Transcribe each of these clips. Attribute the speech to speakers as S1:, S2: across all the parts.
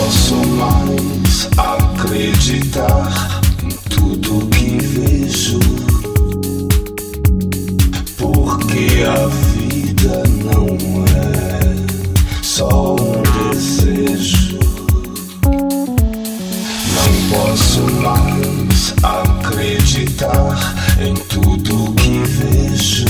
S1: posso mais acreditar em tudo que vejo, porque a vida não é só um desejo. Não posso mais acreditar em tudo que vejo,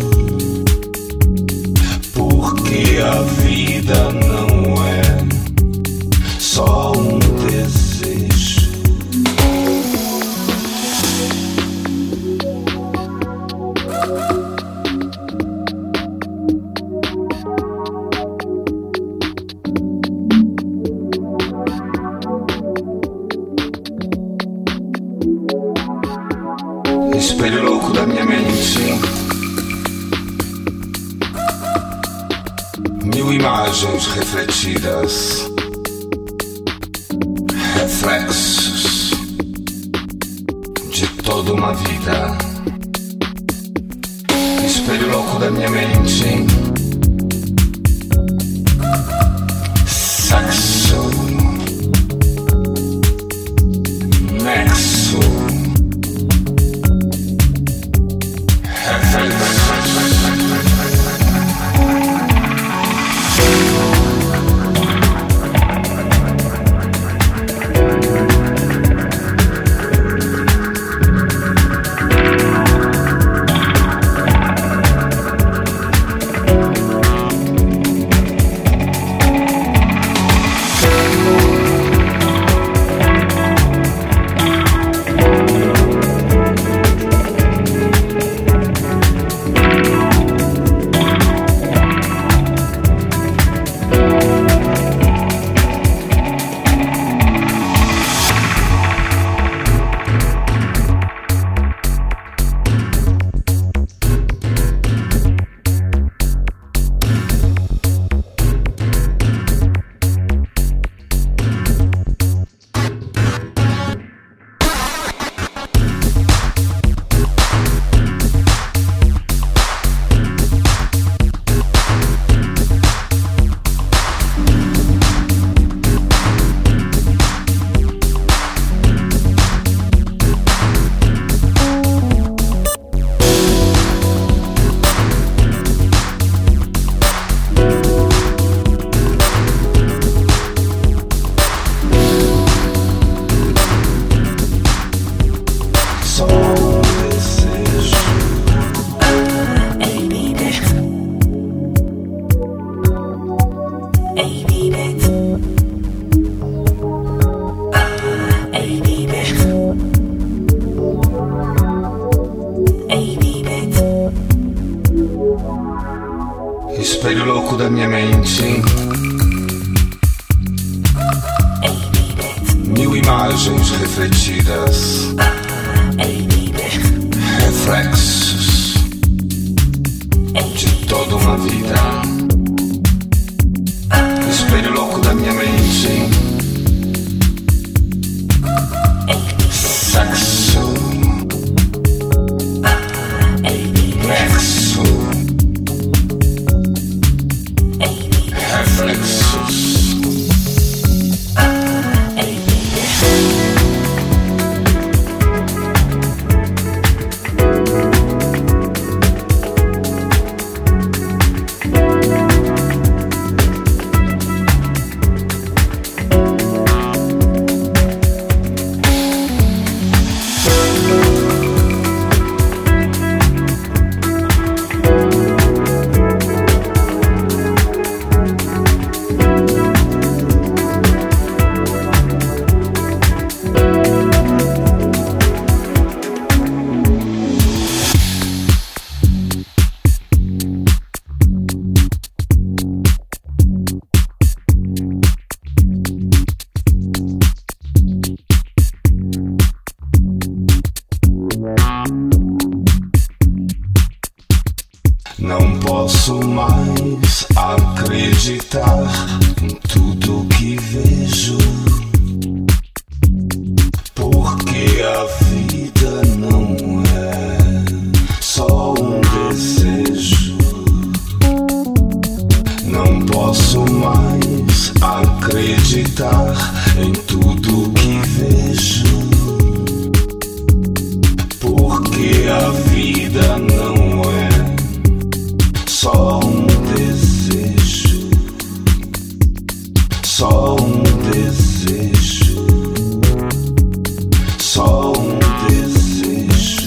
S1: porque a vida não é só um desejo. Espelho louco da minha mente, mil imagens refletidas, reflexos de toda uma vida. Espelho louco da minha mente, sexo, nexo, espelho louco da minha mente, mil imagens refletidas, reflexos de toda uma vida. Espelho louco da minha mente, sexo, nexo, reflexos. Não posso mais acreditar em tudo que vejo, porque a vida não é só um desejo. Não posso mais acreditar vida não é só um desejo, só um desejo, só um desejo.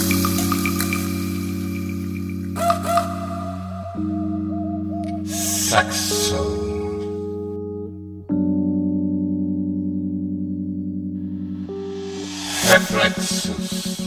S1: Sexo. Reflexos.